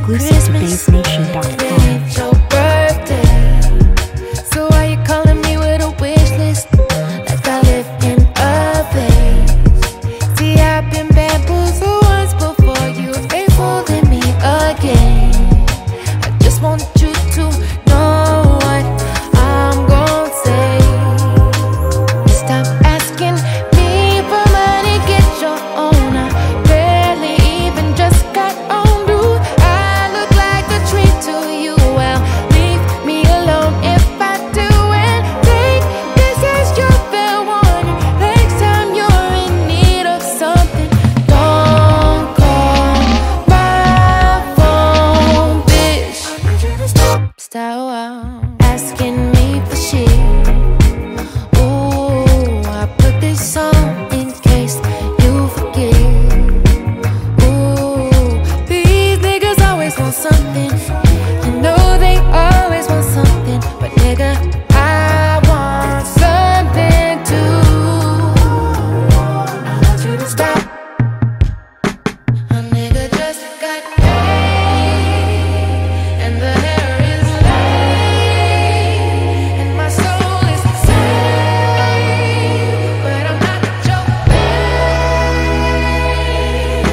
Exclusive to BaseNation.com. It's your birthday, so why you calling me with a wish list? Like I live in a vase. See, I've been bamboozled once before, you faithful in me again. I just want you to know what I'm gon' say. Stop asking me for money, get your own. I barely even just got on, dude. I look like a treat to you. Well, leave me alone if I do, and take this as your fair warning. Next time you're in need of something, don't call my phone, bitch. I need you to stop asking me for shit. Ooh, I put this on in case you forget. Ooh, these niggas always want something. You know they always want something, but nigga, I want something too. I want you to stop. A nigga just got paid, and the hair is laid, and my soul is saved, but I'm not your babe.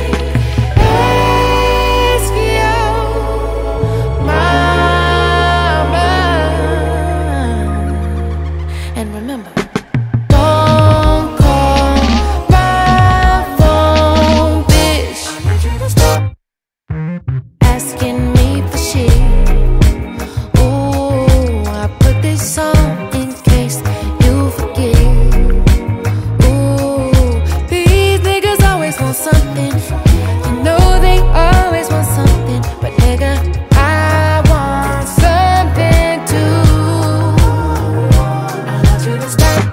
Ask your mama, and remember, don't call my phone, bitch. I need you to stop asking me for shit. Ooh, I put this on in case you forget. Ooh, these niggas always want something. You know they always want something, but nigga, I want something too. I want you to stop.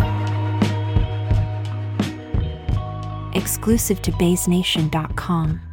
Exclusive to BaseNation.com.